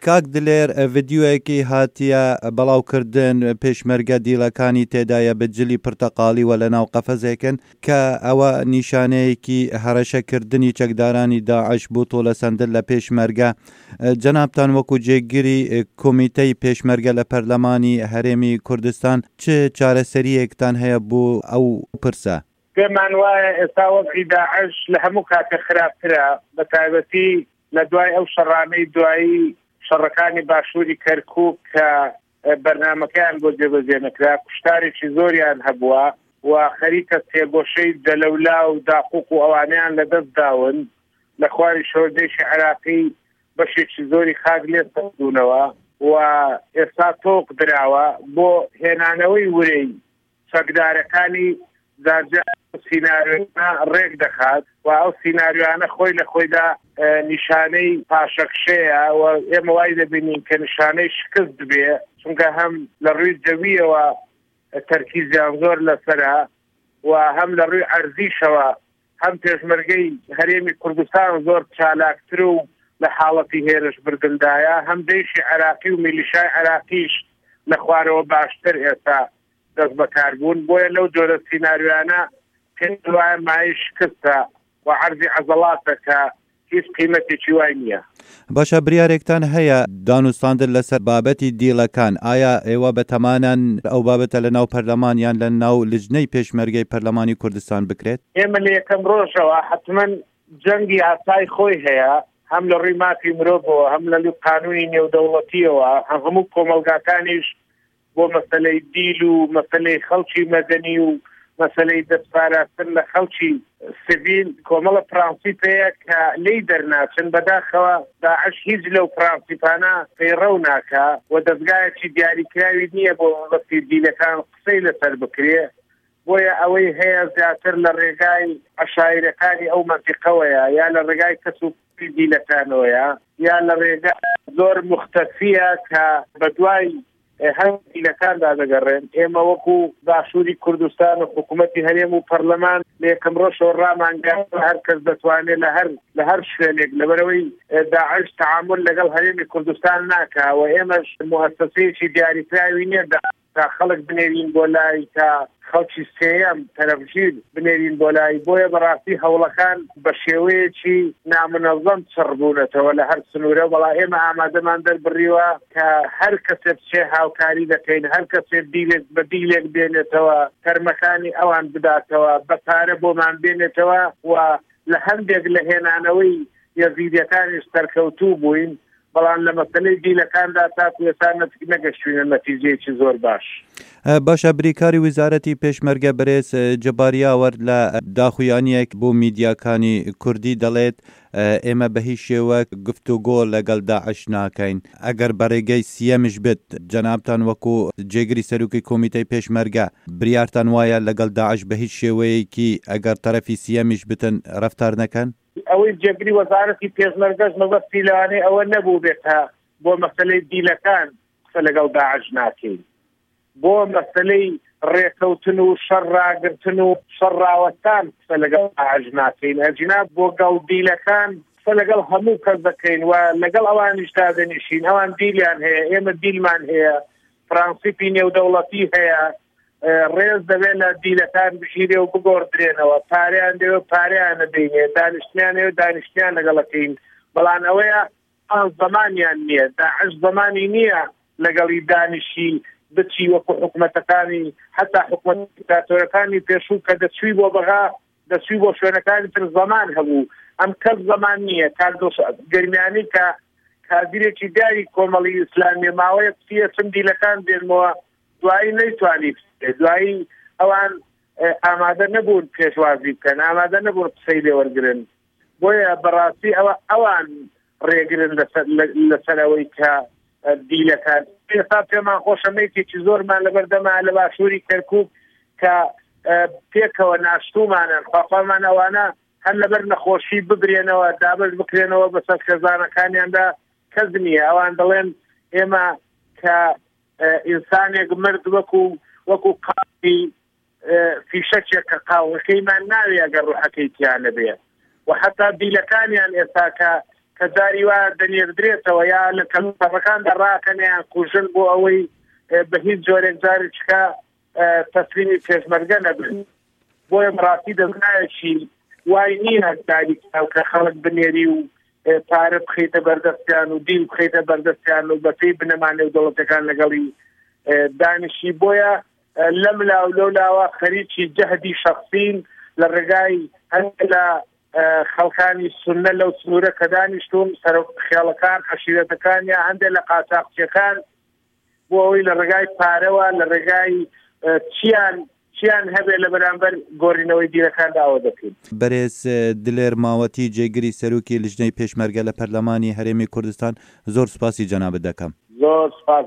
کاک دلێر ڤیدیۆیەکی هاتیە بەڵاوکردن پێشمەرگە دیڵەکانی تێدایە بەجلی پرتەقاڵی وە لە ناو قەفەزێکن کە ئەوە نیشانەیەکی هەرەشەکردنی چەکدارانی داعش بوو تۆ لە سندل لە پێشمەرگە. جەنابتان وەکو جێگیری کۆمیتەی پێشمەرگە لە پەرلەمانی هەرێمی کوردستان چ چارەسەریەکتان هەیە بۆ ئەو پرسە؟ پێمان وایە ئێستا وەکی داعش لە هەموو کاتێ خراپترە، بە تایبەتی لە دوای ئەو شەڕانەی دوایی شەڕەکانی باشووری کەرکووک کە بەرنامەکەیان بۆ جێبەجێ نەکرا، کوشتارێکی زۆریان هەبووە و خەریکە تێگۆشەی دەلەولا و داقوق و ئەوانەیان لەدەست داون لە خواری شۆردێشی عێراقی بەشێکی زۆری خاک لێ سەردوونەوە و ئێستا تۆق دراوە بۆ هێنانەوەی ورەی چەکدارەکانی زارجار سیناریۆنا ڕێک دەخات و ئەو سیناریۆیانە خۆی لە خۆیدا نیشانەی پاشەکشەیە و ئێمە وای دەبینین کە نیشانەی شکست بێ، چونکە هەم لە ڕووی جەویەوە تەرکیزیان زۆر لەسەرە و هەم لە ڕووی عەرزیشەوە هەم پێشمەرگەی هەرێمی کوردستان زۆر چالاکتر و لە حاڵەتی هێرش بردندایە، هەم دەیشی عێراقی و میلیشای عێراقیش لە خوارەوە باشتر ئێستا دەست بەکاربوون. بۆیە لەو جۆرە سیناریۆیانە پێم وایە مای شکستە و عەرزی عەزەڵاتە کە هیچ قیمەتێکی وای نییە. باشە، بریارێکتان هەیە دانوستاندن لەسەر بابەتی دیڵەکان، ئایا ئێوە بەتەمانەن ئەو بابەتە لە ناو پەرلەمان یان لە ناو لجنەی پێشمەرگەی پەرلەمانی کوردستان بکرێت؟ ئێمە لە یەکەم ڕۆژەوە حتمەن جەنگی ئاسای خۆی هەیە، هەم لە ڕووی مافی مرۆڤەوە هەم لە لوی قانونی نێودەوڵەتیەوە، هەموو کۆمەلگاکانیش بۆ مەسەلەی دیل و مەسەلەی خەڵکی مەدەنی و مەسەلەی دەستپاراستن لە خەڵکی سیڤیل کۆمەڵە پرانسیپەیە کە لی دەرناچن، بەداخەوە داعش هیچ لەو پرانسیپانە پەیڕەو ناکا و دەستگایەکی دیاریکراوی نییە بۆ وەستی دیلەکان قسەی لەسەر بکرێ. بۆیە ئەوەی هەیە زیاتر لە ڕێگای عەشایرەکانی ئەو مەنتیقەوەیە یا لە ڕێگای کەسوپی دیلەکانەوەیە یا لە ڕێگای زۆر مختەفیە کە بە دوای هەر دیلەکاندا دەگەڕێن. ئێمە وەکو باشووری کوردستان و حکوومەتی هەرێم و پەرلەمان لە یەکەم ڕۆژەوە ڕامانگەن هەر کەس دەتوانێت لە هەر شوێنێک لەبەرەوەی داعش تەعامل لەگەڵ هەرێمی کوردستان ناکا و ئێمەش مؤسسەیەکی دیاریکراوی نییە تا خەڵک بنێرین بۆ لای تا خەڵکی سێیەم تەرەفگیر بنێرین بۆ لای. بۆیە بەڕاستی هەوڵەکان بە شێوەیەکی نامنەظەم چڕبوونەتەوە لە هەر سنوورە، بەڵا ئێمە ئامادەمان دەربڕیوە کە هەر کەسێ بچێ هاوکاری دەکەین، هەر کەسێ دیلێک بە دیلێک بێنێتەوە تەرمەکانی ئەوان بداتەوە، بە پارە بۆمان بێنێتەوە و لە هەندێک لە هێنانەوەی یەزیدیەکانیش سەرکەوتوو بووین، بەڵام لە مەسەلەی دیلەکاندا تاکو ئێستا نەگەشتوینە نەتیجەیەکی زۆر باش. باشە، بریکاری ویزارەتی پێشمەرگە بەرێز جەباریاوەر لە داخوایانیەک بۆ میدیاکانی کوردی دەڵێت ئێمە بە هیچ شێوە گفتوگۆ لەگەڵ داعش ناکەین. ئەگەر بەڕێگەی سیەمیش بێت، جەنابتان وەکو جێگری سەرۆکی کۆمیتەی پێشمەرگە بریارتان وایە لەگەڵ داعش بە هیچ شێوەیەکی ئەگەر تەرەفی سیەمیش بتن ڕەفتار نەکەن؟ ئەوەی جێگری وەزارەتی پێشمەرگەش مەبەستی لەوانەیە ئەوە نەبوو بێتە بۆ مەسەلەی دیلەکان قسە لەگەڵ داعش ناکەین، بۆ مەسەلەی ڕێکەوتن و شەڕاگرتن و شەڕاوەستان قسە لەگەڵ داعش ناکەین، ئەجینا بۆ گەڵ دیلەکان قسە لەگەڵ هەموو کەس دەکەین و لەگەڵ ئەوانیشدا دەنیشین. ئەوان دیلیان هەیە، ئێمە دیلمان هەیە، پرانسیپی نێودەوڵەتی هەیە، ڕێز دەبێت لە دیلەکان بژیرێ و بگۆڕدرێنەوە، پارەیان دەوێ پارەیان نەدەینێ، دانیشتیانێ و دانیشتیان لەگەڵەکەین، بەڵام ئەوەیە زەمانیان نییە. داعش زەمانی نییە لەگەڵی دانیشی بچی وەکو حکوومەتەکانی حتا حکوومەت دیکتاتۆرەکانی پێشوو کە دەچووی بۆ بەغا دەچووی بۆ شوێنەکانی تر زەمان هەبوو. ئەم کەس زەمان نییە. گەرمیانی کە کادرێکی داری کۆمەڵی ئیسلامی ماوەیە پسیە چەند دیلەکان دێنمەوە دوایی نەیتوانی دوایی ئەوان ئامادە نەبوون پێشوازی بکەن، ئامادە نەبوون قسەی لێوەرگرن. بۆیە بەڕاستی ئەوان ڕێگرن لەسەرەوەی کە دیلەکان. ئێستا پێمان خۆشەمەیەکی زۆرمان لەبەردەما لە باشووری کەرکووک کە پێکەوە ناشتومانن، خواخوامان ئەوانە هەر لەبەر نەخۆشی ببرێنەوە دابش بکرێنەوە بەسەر خێزانەکانیاندا کەس نییە. ئەوان دەڵێن ئێمە کە ئینسانێک مرد وەکو قاڵی فیشەکێکە قاوەکەیمان ناوێ ئەگەر ڕوحەکەی تیانە بێ و حتا دیلەکانیان ئێستا کە کە داری وایە دەنێردرێتەوە یا لە کەمپەڕەکاندا ڕاکەنیان کوژن بۆ ئەوەی بە هیچ جۆرێک جاری چکە تەسلیمی پێشمەرگە نەبن. بۆیە بەڕاستی دەزانایەکی وای نییە داری کە خەڵک بنێری و پارە بخەیتە بەردەستیان و دیل بخەیتە بەردەستیان و بەپێی بنەمانێ و دەوڵەتەکان لەگەڵی دانیشی. بۆیە لەم لاو لەو لاوە خەریکی جەهدی شەخسین لە ڕێگای هەندێک لە خەڵکانی سونە لەو سنوورە کە دانیشتوم سەرۆکخێڵەکان عەشیرەتەکان یا هەندێک لە قاچاقچیەکان بۆ ئەوەی لە ڕێگای پارەوە لە ڕێگای چیان هەبێت لە بەرامبەر گۆڕینەوەی دیرەکان داوا دەکەین. بەرێز دلێر ماوەتی جێگری سەرۆکی لیژنەی پێشمەرگە لە پەرلەمانی هەرێمی کوردستان، زۆر سوپاسی جەنابەت دەکەم. زۆر سپاس.